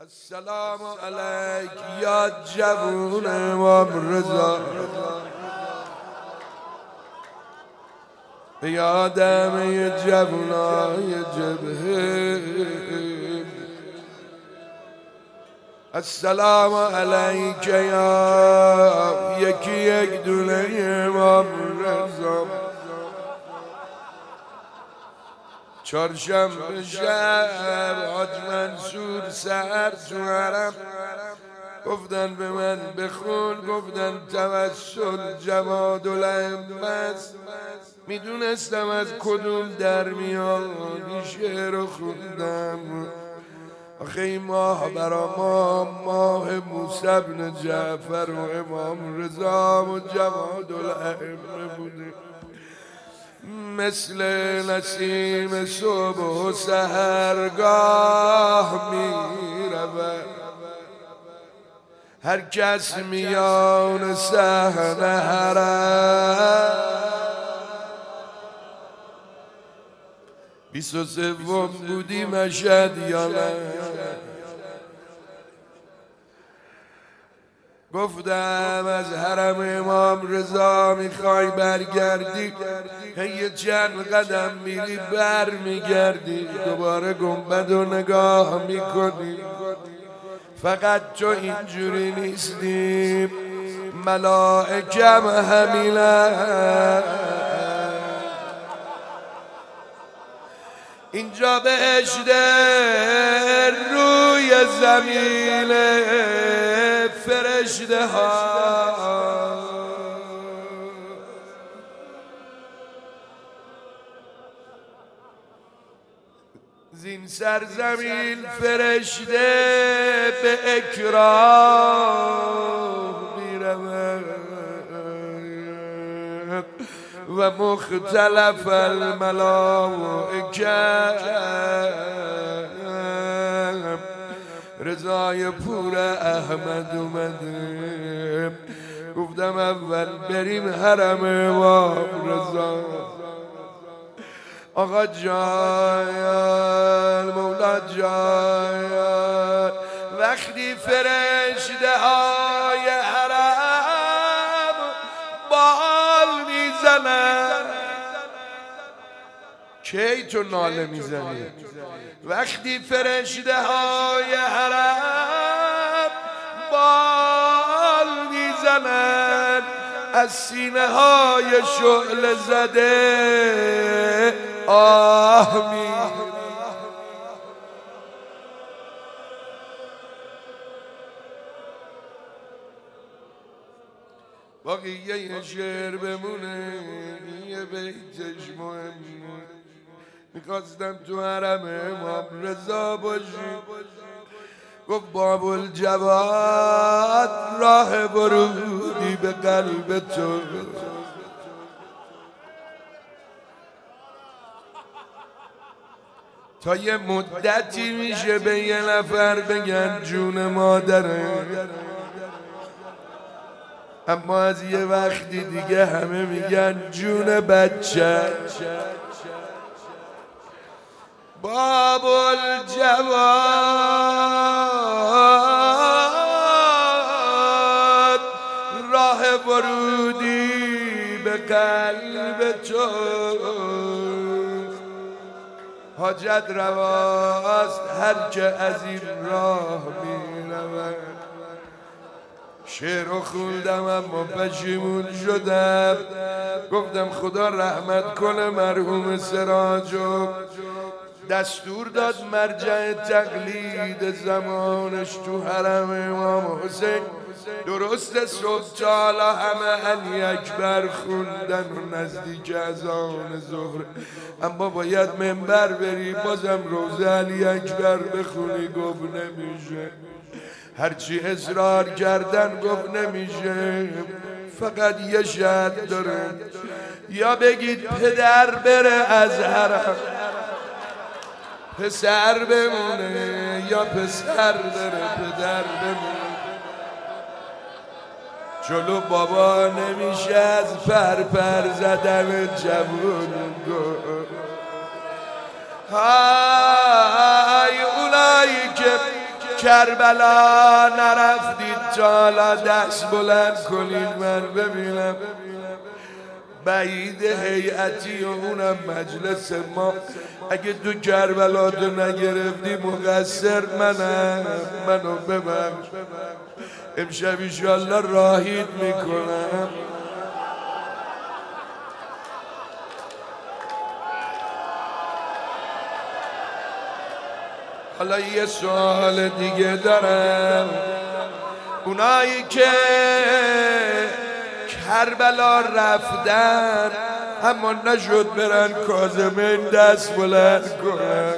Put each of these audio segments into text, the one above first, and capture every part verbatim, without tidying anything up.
السلام علیک یا جوون امام رضا، یا دمه جوونای جبهه. السلام علیک یا یکی یک دونه امام رضا. چهارشنبه شب حاج منصور سحر تو حرم گفتن به من بخون، گفتن توسل جوادالائمه است. میدونستم از کدوم در میاد، این شعر رو خوندم. آخه این ماه برا ما ماه موسی بن جعفر و امام رضا و جوادالائمه بوده. مثل نسیم صبح و سحرگاه می رود، هر کس میان صحنه حرم. بیست و سوم بودی مشهد یا نه؟ گفتم از حرم امام رضا میخوای برگردی، یه چند قدم میری بر میگردی، دوباره گنبد رو نگاه میکنی. فقط تو اینجوری نیستی، ملائکم همینن. اینجا بهشت روی زمین، فرشته ها زین سرزمین فرشته به اکرام میروند و مختلف الملائکه. رضای پور احمد اومده، گفتم اول بریم حرم امام رضا. آقا جان، مولا جان، وقتی فرشته های حرم بال میزنن، کی تو ناله میزنی؟ وقتی فرشته های حرم بال میزنن، از سینه های شعله زده آه می. باقی یه شعر بمونه، یه بیتش مهمه. میخواستم تو حرم امام رضا باشی، گفت باب الجواد راه ورودی به قلب تو. تا یه مدتی میشه به یه نفر بگن جون مادره، اما از یه وقتی دیگه همه میگن جون بچه. باب الجواد راه ورودی به قلب تو، حاجت رواست هر که از این راه میرود. شعر رو خوندم اما پشیمون شدم، گفتم خدا رحمت کنه مرحوم سراجو. دستور داد مرجع تقلید زمانش تو حرم امام حسین، درست صبح تا حالا همه علی اکبر خوندن و نزدیک اذان ظهر، اما باید منبر بری بازم روز علی اکبر بخونی. گفت نمیشه، هرچی اصرار کردن گفت نمیشه. فقط یه شرط داره، یا بگید پدر بره از حرم، پسر بمونه، یا پسر بره پدر بمونه. جلو بابا نمیشه از پر پر زدن جوون گو. های اونایی که کربلا نرفتید تا حالا دست بلند کنید من ببینم. بعید هیئتی و اونم مجلس ما، اگه تو کربلا تو نگرفتی مقصر منم، منو ببخش. امشب ایشالله راهید میکنم. حالا یه سوال دیگه دارم. اونایی که کربلا رفتن اما نشد برن کاظمین دست بلند کنن،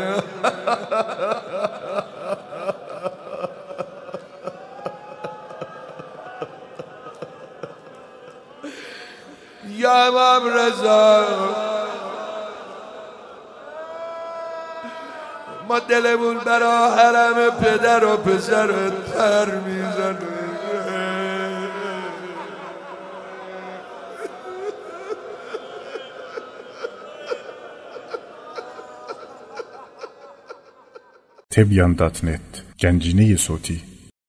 یا امام رضا ما دلمون برا حرم پدر و پسرت پر میزنه. تبیان دات نت گنجینه صوتی